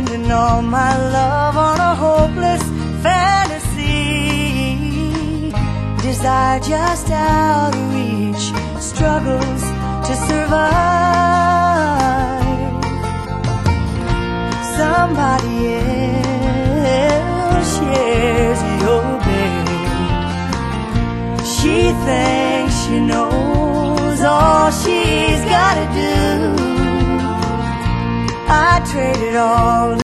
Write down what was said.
spending all my love on a hopeless fantasy. Desire just out of reach, struggles to survive. Somebody else shares your bed. She thinks she knows all she's gotta do. I traded all